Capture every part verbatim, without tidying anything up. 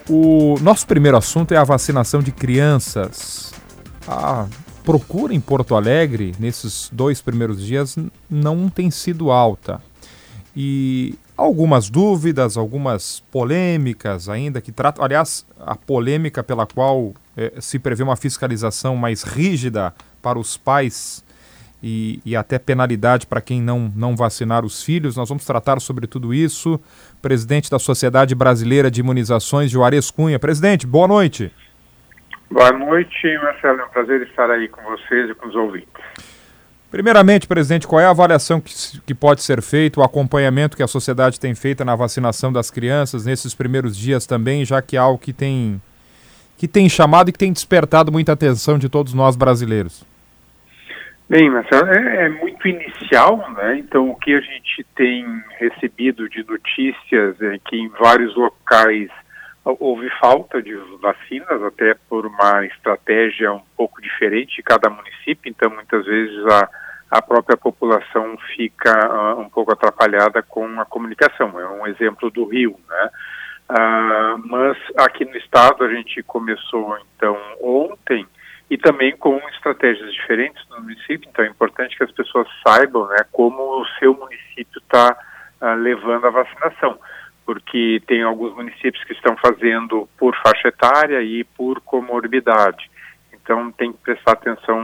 O nosso primeiro assunto é a vacinação de crianças. A procura em Porto Alegre, nesses dois primeiros dias, não tem sido alta. E algumas dúvidas, algumas polêmicas ainda que tratam... Aliás, a polêmica pela qual eh, se prevê uma fiscalização mais rígida para os pais e, e até penalidade para quem não, não vacinar os filhos. Nós vamos tratar sobre tudo isso. Presidente da Sociedade Brasileira de Imunizações, Juarez Cunha. Presidente, boa noite. Boa noite, Marcelo. É um prazer estar aí com vocês e com os ouvintes. Primeiramente, presidente, qual é a avaliação que, que pode ser feita, o acompanhamento que a sociedade tem feito na vacinação das crianças nesses primeiros dias também, já que é algo que tem, que tem chamado e que tem despertado muita atenção de todos nós brasileiros? Bem, Marcelo, é, é muito inicial, né? Então, o que a gente tem recebido de notícias é que em vários locais houve falta de vacinas, até por uma estratégia um pouco diferente de cada município. Então, muitas vezes a, a própria população fica uh, um pouco atrapalhada com a comunicação. É um exemplo do Rio, né? Uh, mas aqui no estado a gente começou, então, ontem, e também com estratégias diferentes no município. Então, é importante que as pessoas saibam, né, como o seu município está uh, levando a vacinação, porque tem alguns municípios que estão fazendo por faixa etária e por comorbidade. Então, tem que prestar atenção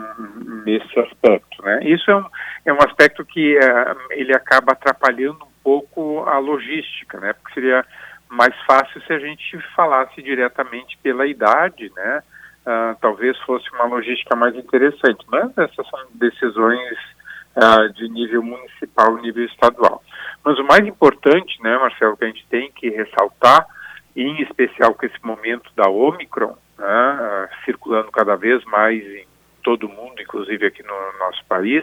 nesse aspecto, né? Isso é um, é um aspecto que uh, ele acaba atrapalhando um pouco a logística, né? Porque seria mais fácil se a gente falasse diretamente pela idade, né? Uh, talvez fosse uma logística mais interessante, mas essas são decisões uh, de nível municipal e nível estadual. Mas o mais importante, né, Marcelo, que a gente tem que ressaltar, em especial com esse momento da Omicron, né, uh, circulando cada vez mais em todo o mundo, inclusive aqui no nosso país,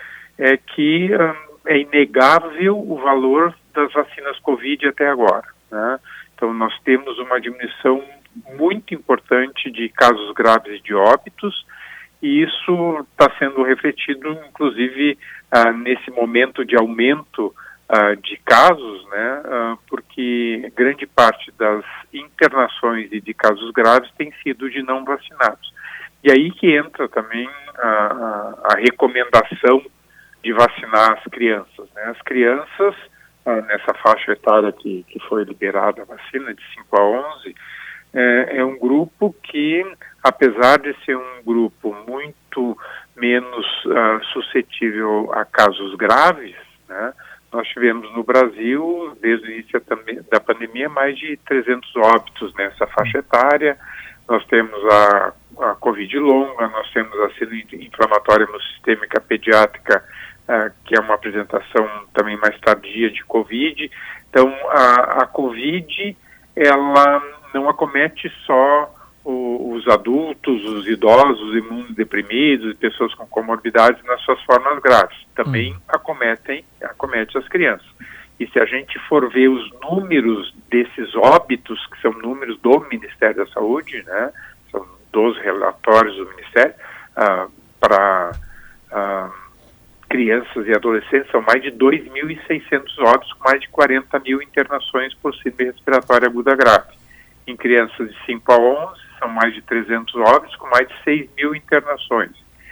é que um, é inegável o valor das vacinas Covid até agora, né? Então, nós temos uma diminuição muito importante de casos graves e de óbitos, e isso está sendo refletido, inclusive, uh, nesse momento de aumento uh, de casos, né, uh, porque grande parte das internações e de casos graves tem sido de não vacinados. E aí que entra também a, a, a recomendação de vacinar as crianças, né? As crianças, uh, nessa faixa etária que, que foi liberada a vacina, de cinco a onze, É, é um grupo que, apesar de ser um grupo muito menos uh, suscetível a casos graves, né, nós tivemos no Brasil, desde o início da pandemia, mais de trezentos óbitos nessa faixa etária. Nós temos a, a Covid longa, nós temos a síndrome inflamatória hemosistêmica pediátrica, uh, que é uma apresentação também mais tardia de Covid. Então, a, a Covid, ela não acomete só o, os adultos, os idosos, os imunodeprimidos e pessoas com comorbidades nas suas formas graves. Também hum. acometem, acomete as crianças. E se a gente for ver os números desses óbitos, que são números do Ministério da Saúde, né, são doze relatórios do Ministério, ah, para ah, crianças e adolescentes, são mais de dois mil e seiscentos óbitos, com mais de quarenta mil internações por síndrome respiratória aguda grave. Em crianças de cinco a onze, são mais de trezentos óbitos, com mais de seis mil internações.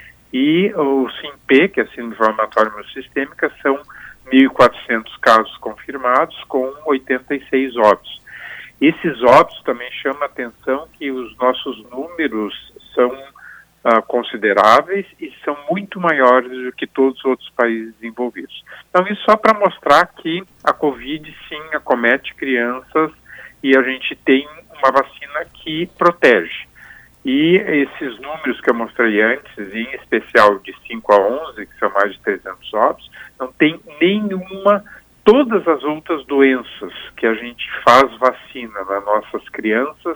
E o SINP, que é a síndrome inflamatória hemosistêmica, são mil e quatrocentos casos confirmados, com oitenta e seis óbitos. Esses óbitos também chamam a atenção que os nossos números são uh, consideráveis e são muito maiores do que todos os outros países envolvidos. Então, isso só para mostrar que a Covid, sim, acomete crianças e a gente tem uma vacina que protege. E esses números que eu mostrei antes, em especial de cinco a onze, que são mais de trezentos óbitos, não tem nenhuma, todas as outras doenças que a gente faz vacina nas nossas crianças,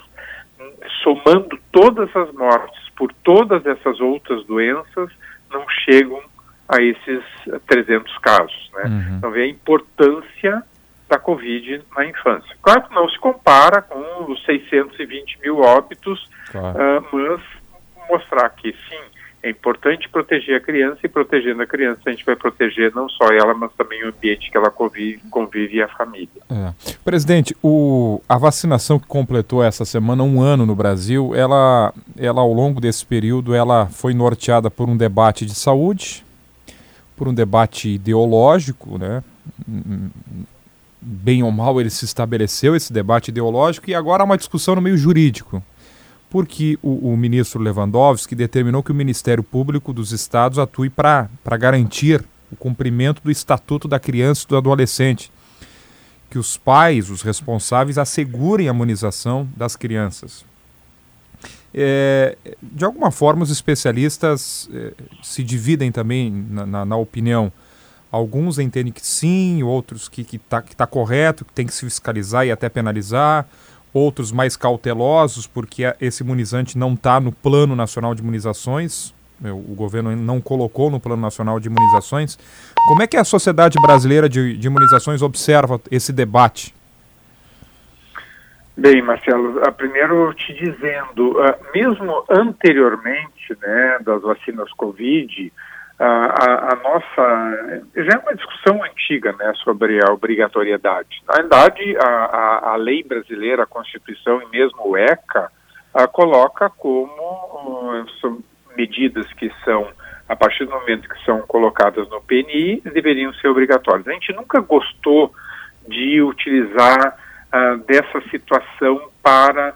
somando todas as mortes por todas essas outras doenças, não chegam a esses trezentos casos, né? Uhum. Então, vê a importância da Covid na infância. Claro que não se compara com os seiscentos e vinte mil óbitos, claro. uh, mas mostrar que, sim, É importante proteger a criança, e protegendo a criança a gente vai proteger não só ela, mas também o ambiente que ela convive, convive e a família. É. Presidente, o, a vacinação que completou essa semana um ano no Brasil, ela, ela ao longo desse período ela foi norteada por um debate de saúde, por um debate ideológico, né? Bem ou mal ele se estabeleceu, esse debate ideológico, e agora há uma discussão no meio jurídico. Porque o, o ministro Lewandowski determinou que o Ministério Público dos Estados atue para garantir o cumprimento do Estatuto da Criança e do Adolescente, que os pais, os responsáveis, assegurem a imunização das crianças. É, de alguma forma, os especialistas é, se dividem também na, na, na opinião. Alguns entendem que sim, outros que está que tá correto, que tem que se fiscalizar e até penalizar. Outros mais cautelosos, porque esse imunizante não está no Plano Nacional de Imunizações, o governo não colocou no Plano Nacional de Imunizações. Como é que a Sociedade Brasileira de, de Imunizações observa esse debate? Bem, Marcelo, primeiro te dizendo, mesmo anteriormente, né, das vacinas Covid, A, a, a nossa, já é uma discussão antiga, né, sobre a obrigatoriedade. Na verdade, a, a, a lei brasileira, a Constituição e mesmo o ECA, a, coloca como uh, são medidas que são, a partir do momento que são colocadas no P N I, deveriam ser obrigatórias. A gente nunca gostou de utilizar uh, dessa situação para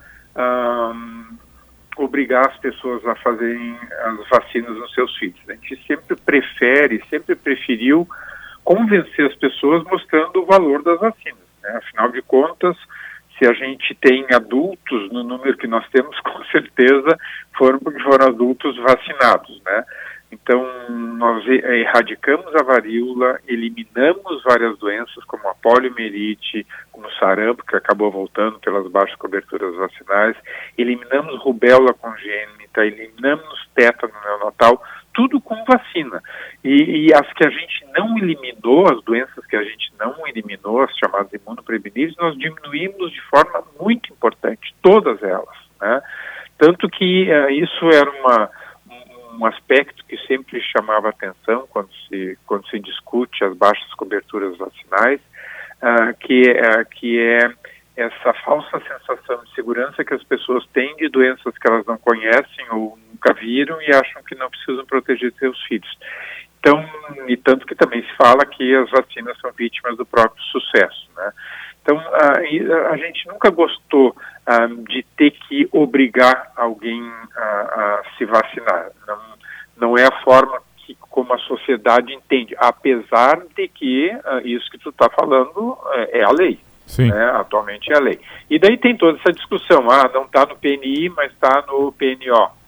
uh, obrigar as pessoas a fazerem as vacinas nos seus filhos. A gente sempre prefere, sempre preferiu convencer as pessoas mostrando o valor das vacinas, né? Afinal de contas, se a gente tem adultos, no número que nós temos, com certeza foram porque foram adultos vacinados, né? Então, nós erradicamos a varíola, eliminamos várias doenças, como a poliomielite, como o sarampo, que acabou voltando pelas baixas coberturas vacinais, eliminamos rubéola congênita, eliminamos tétano neonatal, tudo com vacina. E, e as que a gente não eliminou, as doenças que a gente não eliminou, as chamadas imunopreveníveis, nós diminuímos de forma muito importante, todas elas, né? Tanto que uh, isso era uma... um aspecto que sempre chamava atenção quando se, quando se discute as baixas coberturas vacinais, uh, que, uh, que é essa falsa sensação de segurança que as pessoas têm de doenças que elas não conhecem ou nunca viram e acham que não precisam proteger seus filhos. Então, e tanto que também se fala que as vacinas são vítimas do próprio sucesso, né? Então, uh, a gente nunca gostou uh, de ter que obrigar alguém a, a se vacinar. Não, não é a forma que, como a sociedade entende, apesar de que uh, isso que tu está falando uh, é a lei. Sim. Né? Atualmente é a lei. E daí tem toda essa discussão, ah, não está no P N I, mas está no P N O.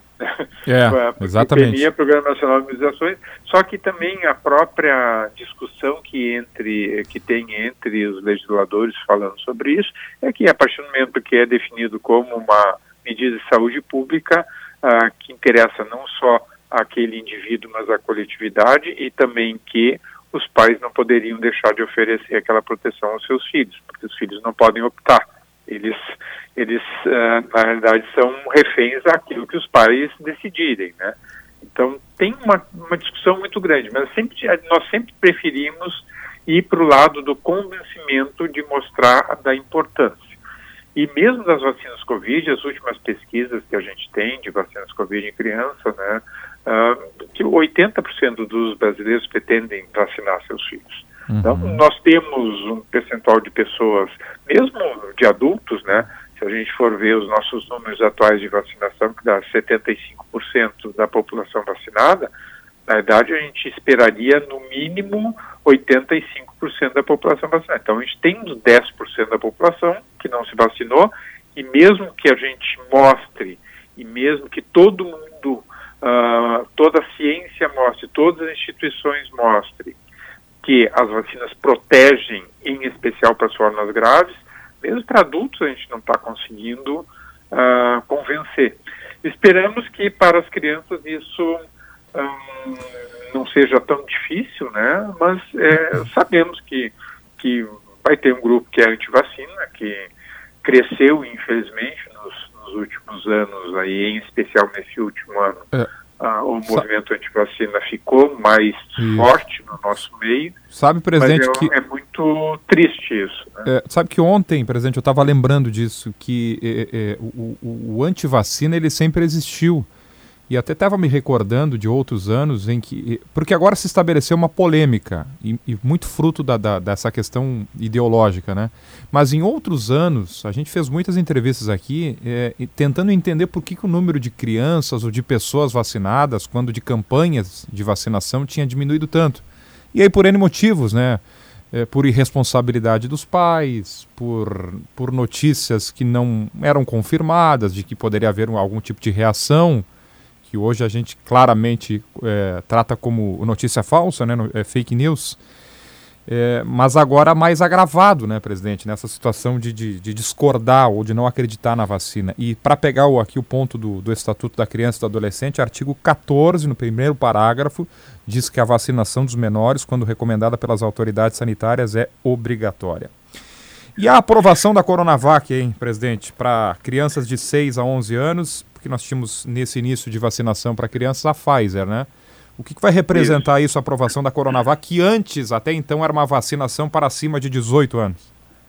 É, exatamente. O P N I é Programa Nacional de Imunizações, só que também a própria discussão que, entre, que tem entre os legisladores falando sobre isso é que a partir do momento que é definido como uma medida de saúde pública, ah, que interessa não só aquele indivíduo, mas a coletividade, e também que os pais não poderiam deixar de oferecer aquela proteção aos seus filhos, porque os filhos não podem optar. Eles, eles uh, na realidade, são reféns daquilo que os pais decidirem, né? Então, tem uma, uma discussão muito grande, mas sempre, nós sempre preferimos ir para o lado do convencimento de mostrar da importância. E mesmo das vacinas Covid, as últimas pesquisas que a gente tem de vacinas Covid em criança, né, uh, que oitenta por cento dos brasileiros pretendem vacinar seus filhos. Uhum. Então, nós temos um percentual de pessoas, mesmo de adultos, né? Se a gente for ver os nossos números atuais de vacinação, que dá setenta e cinco por cento da população vacinada, na verdade a gente esperaria no mínimo oitenta e cinco por cento da população vacinada. Então a gente tem uns dez por cento da população que não se vacinou, e mesmo que a gente mostre, e mesmo que todo mundo, uh, toda a ciência mostre, todas as instituições mostrem que as vacinas protegem, em especial para as formas graves, mesmo para adultos a gente não está conseguindo uh, convencer. Esperamos que para as crianças isso um, não seja tão difícil, né? Mas é, sabemos que, que vai ter um grupo que é anti-vacina, que cresceu, infelizmente, nos, nos últimos anos, aí, em especial nesse último ano, é. uh, o movimento antivacina ficou mais isso. forte no nosso meio. Sabe, presidente, mas é, que... é muito triste isso. Né? É, sabe que ontem, presidente, eu estava lembrando disso, que é, é, o, o, o antivacina ele sempre existiu. E até estava me recordando de outros anos em que... Porque agora se estabeleceu uma polêmica, e, e muito fruto da, da, dessa questão ideológica, né? Mas em outros anos, a gente fez muitas entrevistas aqui, é, tentando entender por que, que o número de crianças ou de pessoas vacinadas, quando de campanhas de vacinação, tinha diminuído tanto. E aí por N motivos, né? É, por irresponsabilidade dos pais, por, por notícias que não eram confirmadas, de que poderia haver um, algum tipo de reação, que hoje a gente claramente é, trata como notícia falsa, né, é fake news, é, mas agora mais agravado, né, presidente, nessa situação de, de, de discordar ou de não acreditar na vacina. E para pegar o, aqui o ponto do, do Estatuto da Criança e do Adolescente, artigo quatorze, no primeiro parágrafo, diz que a vacinação dos menores, quando recomendada pelas autoridades sanitárias, é obrigatória. E a aprovação da Coronavac, hein, presidente, para crianças de seis a onze anos, porque nós tínhamos nesse início de vacinação para crianças a Pfizer, né? O que, que vai representar isso, a aprovação da Coronavac, que antes, até então, era uma vacinação para acima de dezoito anos?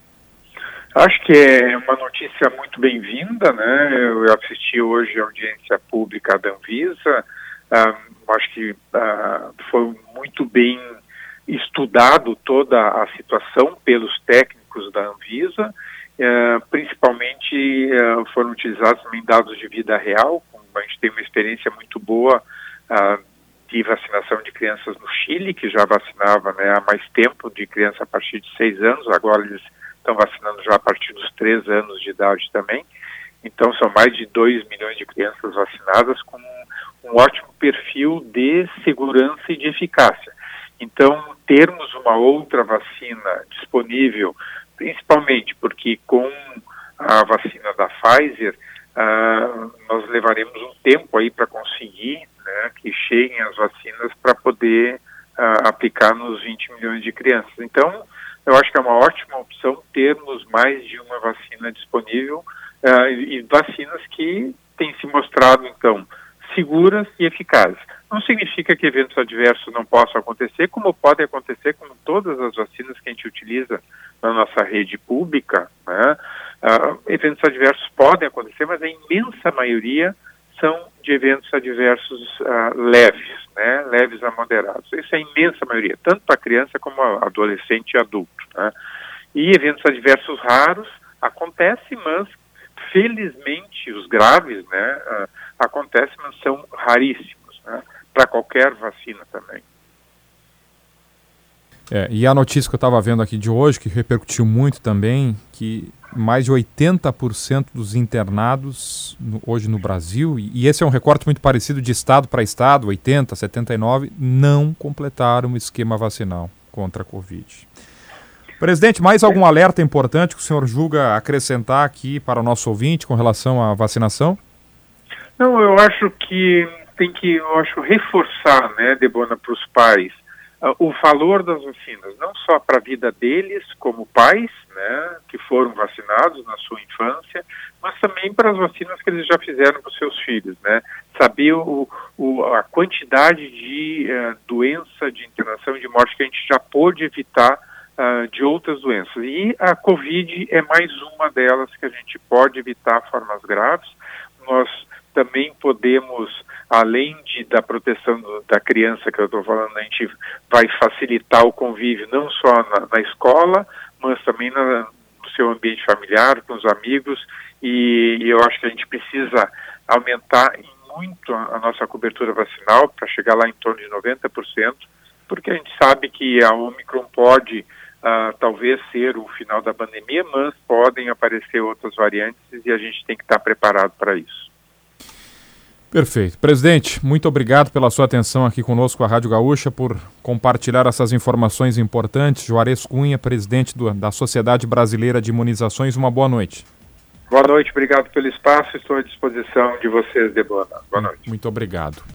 Acho que é uma notícia muito bem-vinda, né? Eu assisti hoje a audiência pública da Anvisa, uh, acho que uh, foi muito bem estudado toda a situação pelos técnicos da Anvisa, uh, principalmente uh, foram utilizados também dados de vida real. A gente tem uma experiência muito boa uh, de vacinação de crianças no Chile, que já vacinava, né, há mais tempo de criança a partir de seis anos, agora eles estão vacinando já a partir dos três anos de idade também. Então são mais de dois milhões de crianças vacinadas com um, um ótimo perfil de segurança e de eficácia. Então, termos uma outra vacina disponível, principalmente porque com a vacina da Pfizer, uh, nós levaremos um tempo aí para conseguir, né, que cheguem as vacinas para poder uh, aplicar nos vinte milhões de crianças. Então, eu acho que é uma ótima opção termos mais de uma vacina disponível uh, e, e vacinas que têm se mostrado, então, seguras e eficazes. Não significa que eventos adversos não possam acontecer, como podem acontecer com todas as vacinas que a gente utiliza na nossa rede pública, né? Uh, eventos adversos podem acontecer, mas a imensa maioria são de eventos adversos uh, leves, né? Leves a moderados. Isso é a imensa maioria, tanto para criança como adolescente e adulto, né? E eventos adversos raros acontecem, mas felizmente os graves, né, uh, acontecem, mas são raríssimos, né? Para qualquer vacina também. É, e a notícia que eu estava vendo aqui de hoje, que repercutiu muito também, que mais de oitenta por cento dos internados no, hoje no Brasil, e, e esse é um recorte muito parecido de estado para estado, oitenta, setenta e nove, não completaram o esquema vacinal contra a Covid. Presidente, mais algum alerta importante que o senhor julga acrescentar aqui para o nosso ouvinte com relação à vacinação? Não, eu acho que tem que, eu acho, reforçar, né, Debona, para os pais, uh, o valor das vacinas, não só para a vida deles como pais, né, que foram vacinados na sua infância, mas também para as vacinas que eles já fizeram para os seus filhos, né, saber o, o, a quantidade de uh, doença, de internação e de morte que a gente já pôde evitar uh, de outras doenças. E a Covid é mais uma delas que a gente pode evitar formas graves. Nós também podemos, além de, da proteção do, da criança que eu estou falando, a gente vai facilitar o convívio não só na, na escola, mas também na, no seu ambiente familiar, com os amigos, e, e eu acho que a gente precisa aumentar muito a, a nossa cobertura vacinal para chegar lá em torno de noventa por cento, porque a gente sabe que a Omicron pode uh, talvez ser o final da pandemia, mas podem aparecer outras variantes e a gente tem que estar preparado para isso. Perfeito. Presidente, muito obrigado pela sua atenção aqui conosco, a Rádio Gaúcha, por compartilhar essas informações importantes. Juarez Cunha, presidente do, da Sociedade Brasileira de Imunizações, uma boa noite. Boa noite, obrigado pelo espaço, estou à disposição de vocês, Debona. Boa noite. Muito obrigado.